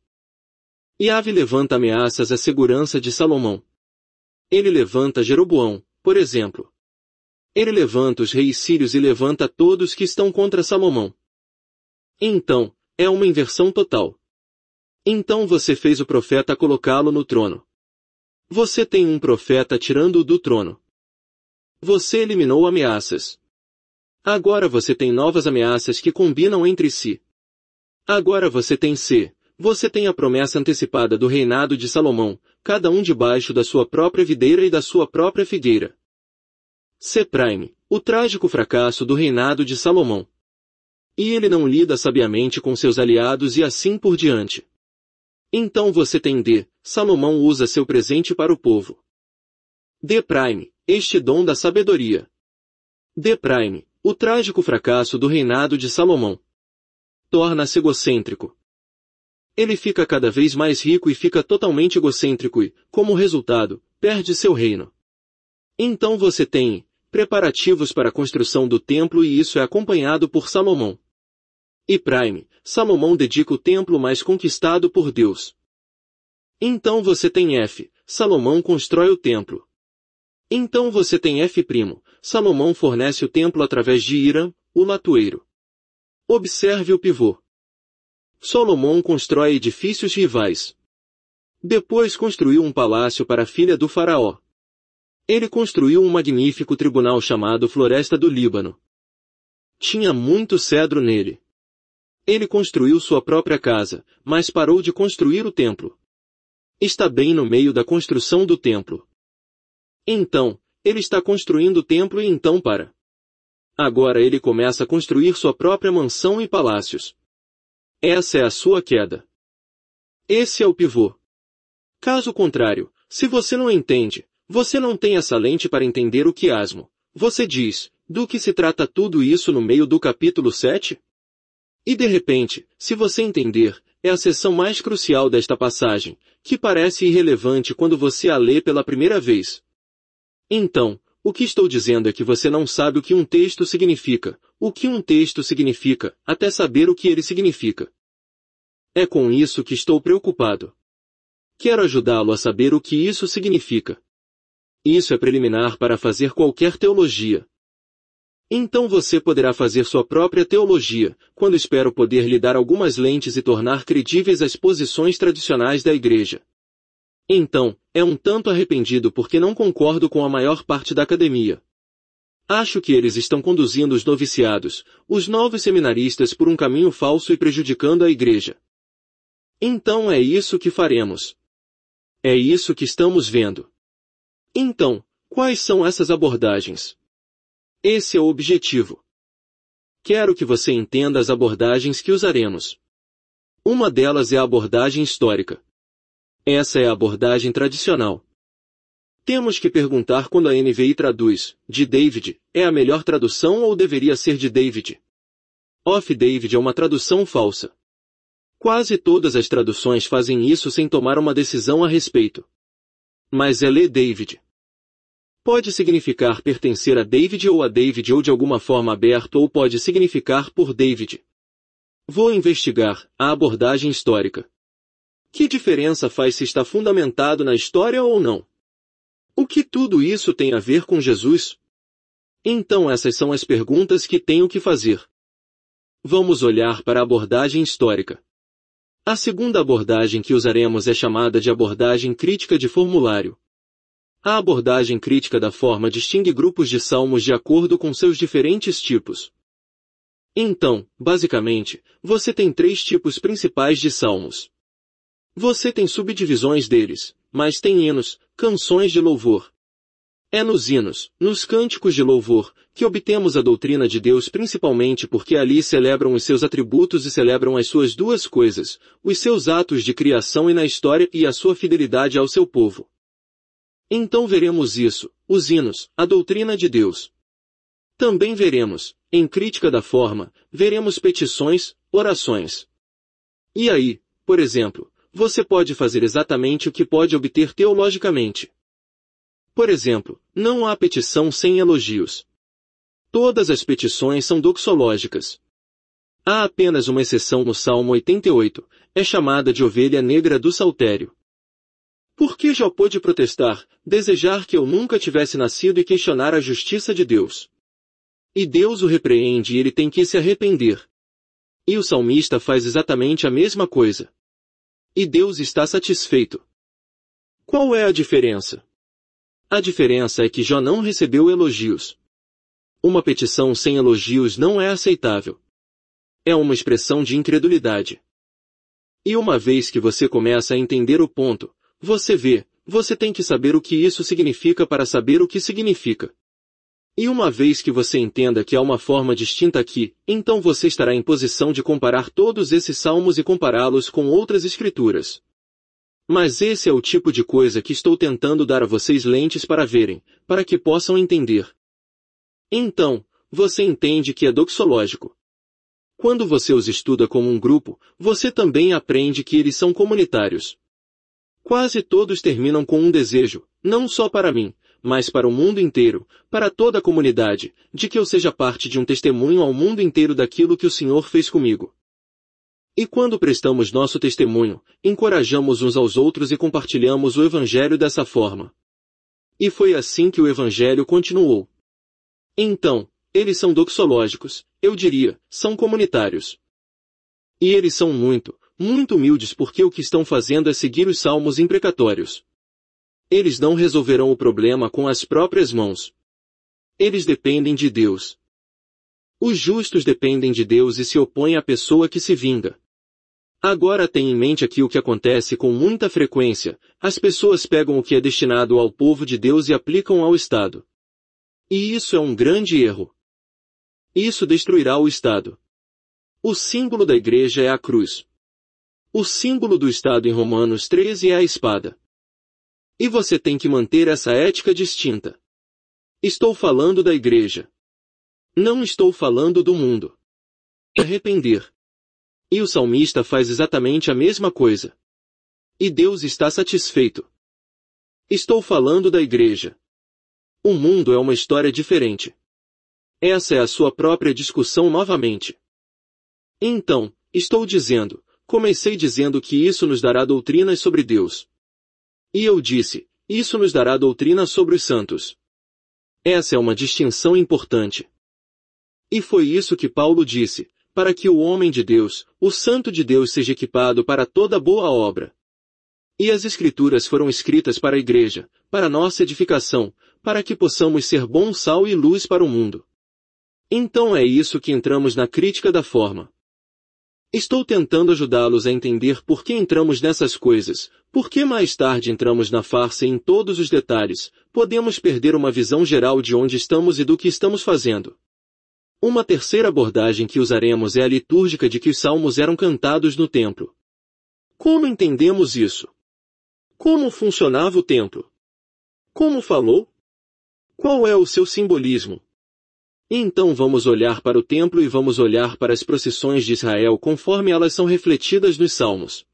[SPEAKER 1] Iave levanta ameaças à segurança de Salomão. Ele levanta Jeroboão, por exemplo. Ele levanta os reis sírios e levanta todos que estão contra Salomão. Então, é uma inversão total. Então você fez o profeta colocá-lo no trono. Você tem um profeta tirando-o do trono. Você eliminou ameaças. Agora você tem novas ameaças que combinam entre si. Agora você tem C. Você tem a promessa antecipada do reinado de Salomão, cada um debaixo da sua própria videira e da sua própria figueira. C', o trágico fracasso do reinado de Salomão. E ele não lida sabiamente com seus aliados e assim por diante. Então você tem D, Salomão usa seu presente para o povo. D', este dom da sabedoria. D', o trágico fracasso do reinado de Salomão. Torna-se egocêntrico. Ele fica cada vez mais rico e fica totalmente egocêntrico e, como resultado, perde seu reino. Então você tem preparativos para a construção do templo e isso é acompanhado por Salomão. E', Salomão dedica o templo mais conquistado por Deus. Então você tem F, Salomão constrói o templo. Então você tem F', Salomão fornece o templo através de Hiram, o latoeiro. Observe o pivô. Salomão constrói edifícios rivais. Depois construiu um palácio para a filha do faraó. Ele construiu um magnífico tribunal chamado Floresta do Líbano. Tinha muito cedro nele. Ele construiu sua própria casa, mas parou de construir o templo. Está bem no meio da construção do templo. Então, ele está construindo o templo e então para. Agora ele começa a construir sua própria mansão e palácios. Essa é a sua queda. Esse é o pivô. Caso contrário, se você não entende, você não tem essa lente para entender o quiasmo. Você diz, do que se trata tudo isso no meio do capítulo 7? E de repente, se você entender, é a seção mais crucial desta passagem, que parece irrelevante quando você a lê pela primeira vez. Então, o que estou dizendo é que você não sabe o que um texto significa, até saber o que ele significa. É com isso que estou preocupado. Quero ajudá-lo a saber o que isso significa. Isso é preliminar para fazer qualquer teologia. Então você poderá fazer sua própria teologia, quando espero poder lhe dar algumas lentes e tornar credíveis as posições tradicionais da igreja. Então, é um tanto arrependido porque não concordo com a maior parte da academia. Acho que eles estão conduzindo os noviciados, os novos seminaristas por um caminho falso e prejudicando a igreja. Então é isso que faremos. É isso que estamos vendo. Então, quais são essas abordagens? Esse é o objetivo. Quero que você entenda as abordagens que usaremos. Uma delas é a abordagem histórica. Essa é a abordagem tradicional. Temos que perguntar quando a NVI traduz, de David, é a melhor tradução ou deveria ser de David? Of David é uma tradução falsa. Quase todas as traduções fazem isso sem tomar uma decisão a respeito. Mas é ler David. Pode significar pertencer a David ou de alguma forma aberto ou pode significar por David. Vou investigar a abordagem histórica. Que diferença faz se está fundamentado na história ou não? O que tudo isso tem a ver com Jesus? Então essas são as perguntas que tenho que fazer. Vamos olhar para a abordagem histórica. A segunda abordagem que usaremos é chamada de abordagem crítica de formulário. A abordagem crítica da forma distingue grupos de salmos de acordo com seus diferentes tipos. Então, basicamente, você tem 3 tipos principais de salmos. Você tem subdivisões deles, mas tem hinos, canções de louvor. É nos hinos, nos cânticos de louvor, que obtemos a doutrina de Deus principalmente porque ali celebram os seus atributos e celebram as suas 2 coisas, os seus atos de criação e na história e a sua fidelidade ao seu povo. Então veremos isso, os hinos, a doutrina de Deus. Também veremos, em crítica da forma, veremos petições, orações. E aí, por exemplo, você pode fazer exatamente o que pode obter teologicamente. Por exemplo, não há petição sem elogios. Todas as petições são doxológicas. Há apenas uma exceção no Salmo 88, é chamada de ovelha negra do saltério. Por que Jó pôde protestar, desejar que eu nunca tivesse nascido e questionar a justiça de Deus? E Deus o repreende e ele tem que se arrepender. E o salmista faz exatamente a mesma coisa. E Deus está satisfeito. Qual é a diferença? A diferença é que Jó não recebeu elogios. Uma petição sem elogios não é aceitável. É uma expressão de incredulidade. E uma vez que você começa a entender o ponto, você tem que saber o que isso significa para saber o que significa. E uma vez que você entenda que há uma forma distinta aqui, então você estará em posição de comparar todos esses salmos e compará-los com outras escrituras. Mas esse é o tipo de coisa que estou tentando dar a vocês lentes para verem, para que possam entender. Então, você entende que é doxológico. Quando você os estuda como um grupo, você também aprende que eles são comunitários. Quase todos terminam com um desejo, não só para mim, mas para o mundo inteiro, para toda a comunidade, de que eu seja parte de um testemunho ao mundo inteiro daquilo que o Senhor fez comigo. E quando prestamos nosso testemunho, encorajamos uns aos outros e compartilhamos o Evangelho dessa forma. E foi assim que o Evangelho continuou. Então, eles são doxológicos, eu diria, são comunitários. E eles são muito humildes porque o que estão fazendo é seguir os salmos imprecatórios. Eles não resolverão o problema com as próprias mãos. Eles dependem de Deus. Os justos dependem de Deus e se opõem à pessoa que se vinga. Agora tenha em mente aqui o que acontece com muita frequência, as pessoas pegam o que é destinado ao povo de Deus e aplicam ao Estado. E isso é um grande erro. Isso destruirá o Estado. O símbolo da igreja é a cruz. O símbolo do Estado em Romanos 13 é a espada. E você tem que manter essa ética distinta. Estou falando da igreja. Não estou falando do mundo. Arrepender. E o salmista faz exatamente a mesma coisa. E Deus está satisfeito. Estou falando da igreja. O mundo é uma história diferente. Essa é a sua própria discussão novamente. Então, estou dizendo, comecei dizendo que isso nos dará doutrinas sobre Deus. E eu disse, isso nos dará doutrina sobre os santos. Essa é uma distinção importante. E foi isso que Paulo disse, para que o homem de Deus, o santo de Deus seja equipado para toda boa obra. E as Escrituras foram escritas para a igreja, para nossa edificação, para que possamos ser bom sal e luz para o mundo. Então é isso que entramos na crítica da forma. Estou tentando ajudá-los a entender por que entramos nessas coisas, por que mais tarde entramos na farsa e em todos os detalhes, podemos perder uma visão geral de onde estamos e do que estamos fazendo. Uma terceira abordagem que usaremos é a litúrgica de que os salmos eram cantados no templo. Como entendemos isso? Como funcionava o templo? Como falou? Qual é o seu simbolismo? Então vamos olhar para o templo e vamos olhar para as procissões de Israel conforme elas são refletidas nos salmos.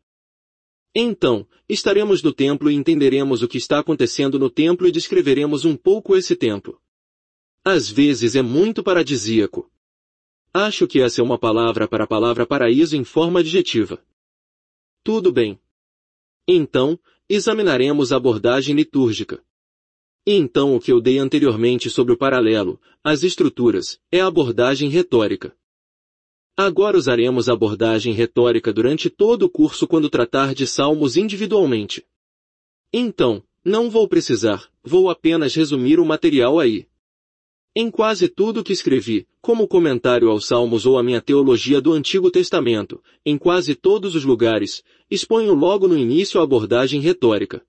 [SPEAKER 1] Então, estaremos no templo e entenderemos o que está acontecendo no templo e descreveremos um pouco esse templo. Às vezes é muito paradisíaco. Acho que essa é uma palavra para a palavra paraíso em forma adjetiva. Tudo bem. Então, examinaremos a abordagem litúrgica. E então o que eu dei anteriormente sobre o paralelo, as estruturas, é a abordagem retórica. Agora usaremos a abordagem retórica durante todo o curso quando tratar de salmos individualmente. Então, não vou precisar, vou apenas resumir o material aí. Em quase tudo que escrevi, como comentário aos Salmos ou a minha teologia do Antigo Testamento, em quase todos os lugares, exponho logo no início a abordagem retórica.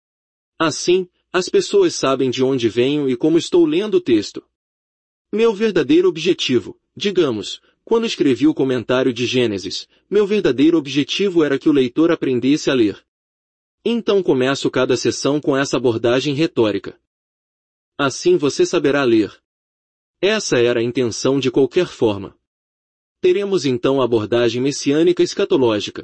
[SPEAKER 1] Assim, as pessoas sabem de onde venho e como estou lendo o texto. Meu verdadeiro objetivo, digamos, quando escrevi o comentário de Gênesis, meu verdadeiro objetivo era que o leitor aprendesse a ler. Então começo cada sessão com essa abordagem retórica. Assim você saberá ler. Essa era a intenção de qualquer forma. Teremos então a abordagem messiânica escatológica.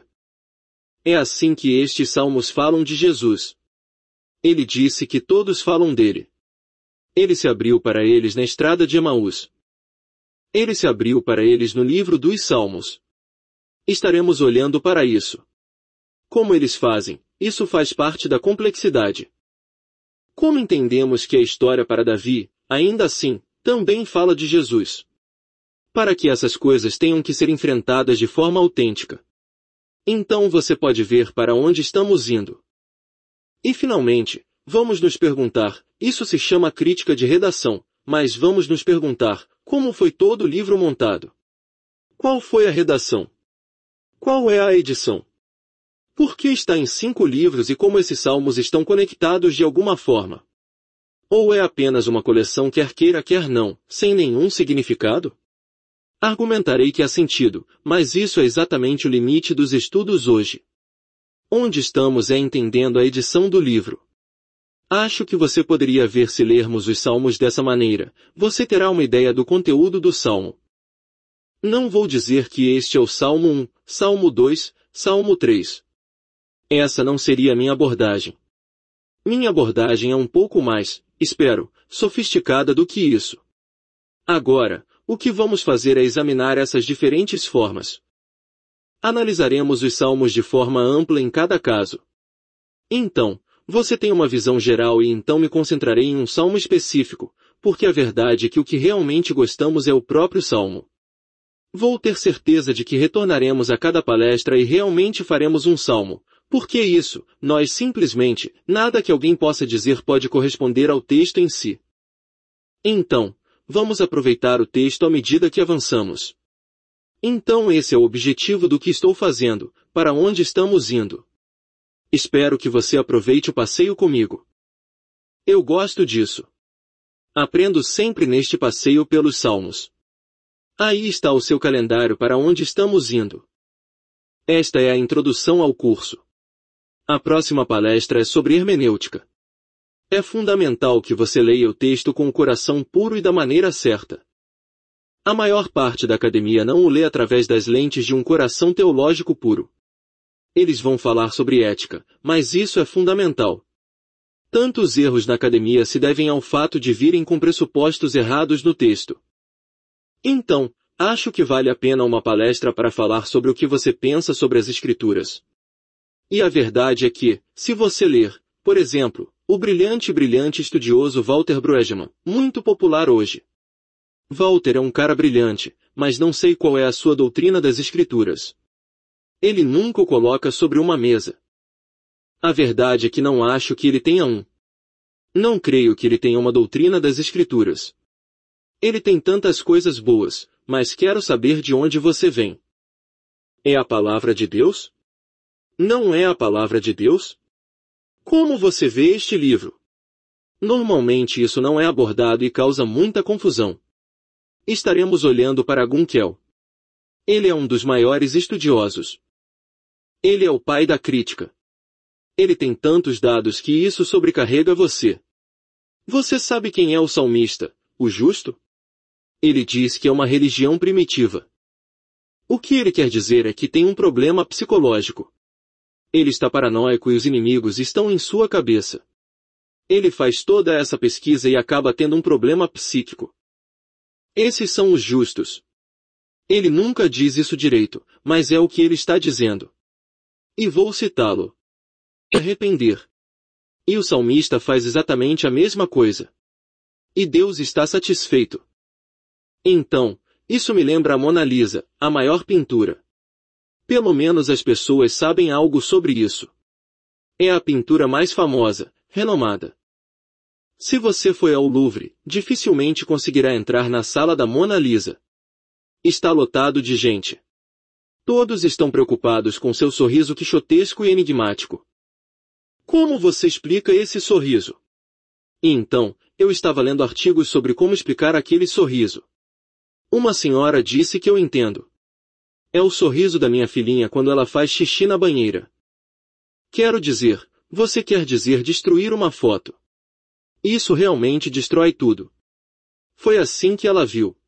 [SPEAKER 1] É assim que estes salmos falam de Jesus. Ele disse que todos falam dele. Ele se abriu para eles na estrada de Emaús. Ele se abriu para eles no livro dos Salmos. Estaremos olhando para isso. Como eles fazem, isso faz parte da complexidade. Como entendemos que a história para Davi, ainda assim, também fala de Jesus. Para que essas coisas tenham que ser enfrentadas de forma autêntica. Então você pode ver para onde estamos indo. E finalmente, vamos nos perguntar, isso se chama crítica de redação, mas vamos nos perguntar, como foi todo o livro montado? Qual foi a redação? Qual é a edição? Por que está em 5 livros e como esses salmos estão conectados de alguma forma? Ou é apenas uma coleção quer queira quer não, sem nenhum significado? Argumentarei que há sentido, mas isso é exatamente o limite dos estudos hoje. Onde estamos é entendendo a edição do livro. Acho que você poderia ver se lermos os salmos dessa maneira, você terá uma ideia do conteúdo do salmo. Não vou dizer que este é o Salmo 1, Salmo 2, Salmo 3. Essa não seria a minha abordagem. Minha abordagem é um pouco mais, espero, sofisticada do que isso. Agora, o que vamos fazer é examinar essas diferentes formas. Analisaremos os salmos de forma ampla em cada caso. Então, você tem uma visão geral e então me concentrarei em um salmo específico, porque a verdade é que o que realmente gostamos é o próprio salmo. Vou ter certeza de que retornaremos a cada palestra e realmente faremos um salmo. Porque isso, nós simplesmente, nada que alguém possa dizer pode corresponder ao texto em si. Então, vamos aproveitar o texto à medida que avançamos. Então esse é o objetivo do que estou fazendo, para onde estamos indo. Espero que você aproveite o passeio comigo. Eu gosto disso. Aprendo sempre neste passeio pelos salmos. Aí está o seu calendário para onde estamos indo. Esta é a introdução ao curso. A próxima palestra é sobre hermenêutica. É fundamental que você leia o texto com o coração puro e da maneira certa. A maior parte da academia não o lê através das lentes de um coração teológico puro. Eles vão falar sobre ética, mas isso é fundamental. Tantos erros na academia se devem ao fato de virem com pressupostos errados no texto. Então, acho que vale a pena uma palestra para falar sobre o que você pensa sobre as Escrituras. E a verdade é que, se você ler, por exemplo, o brilhante estudioso Walter Brueggemann, muito popular hoje. Walter é um cara brilhante, mas não sei qual é a sua doutrina das Escrituras. Ele nunca o coloca sobre uma mesa. A verdade é que não acho que ele tenha um. Não creio que ele tenha uma doutrina das Escrituras. Ele tem tantas coisas boas, mas quero saber de onde você vem. É a palavra de Deus? Não é a palavra de Deus? Como você vê este livro? Normalmente isso não é abordado e causa muita confusão. Estaremos olhando para Gunkel. Ele é um dos maiores estudiosos. Ele é o pai da crítica. Ele tem tantos dados que isso sobrecarrega você. Você sabe quem é o salmista, o justo? Ele diz que é uma religião primitiva. O que ele quer dizer é que tem um problema psicológico. Ele está paranoico e os inimigos estão em sua cabeça. Ele faz toda essa pesquisa e acaba tendo um problema psíquico. Esses são os justos. Ele nunca diz isso direito, mas é o que ele está dizendo. E vou citá-lo. Arrepender. E o salmista faz exatamente a mesma coisa. E Deus está satisfeito. Então, isso me lembra a Mona Lisa, a maior pintura. Pelo menos as pessoas sabem algo sobre isso. É a pintura mais famosa, renomada. Se você foi ao Louvre, dificilmente conseguirá entrar na sala da Mona Lisa. Está lotado de gente. Todos estão preocupados com seu sorriso quixotesco e enigmático. Como você explica esse sorriso? E então, eu estava lendo artigos sobre como explicar aquele sorriso. Uma senhora disse que eu entendo. É o sorriso da minha filhinha quando ela faz xixi na banheira. Quero dizer, você quer dizer destruir uma foto. Isso realmente destrói tudo. Foi assim que ela viu.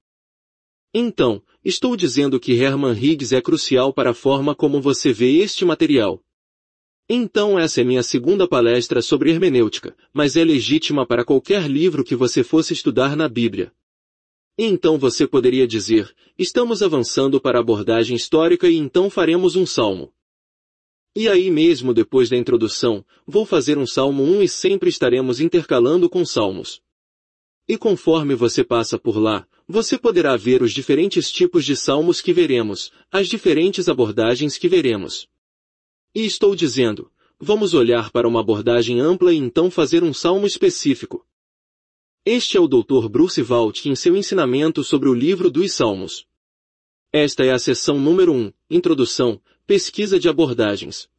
[SPEAKER 1] Então, estou dizendo que Hermann Higgs é crucial para a forma como você vê este material. Então essa é minha segunda palestra sobre hermenêutica, mas é legítima para qualquer livro que você fosse estudar na Bíblia. Então você poderia dizer, estamos avançando para a abordagem histórica e então faremos um salmo. E aí mesmo depois da introdução, vou fazer um salmo 1 e sempre estaremos intercalando com salmos. E conforme você passa por lá, você poderá ver os diferentes tipos de salmos que veremos, as diferentes abordagens que veremos. E estou dizendo, vamos olhar para uma abordagem ampla e então fazer um salmo específico. Este é o Dr. Bruce Waltke em seu ensinamento sobre o livro dos Salmos. Esta é a seção número 1, Introdução, Pesquisa de abordagens.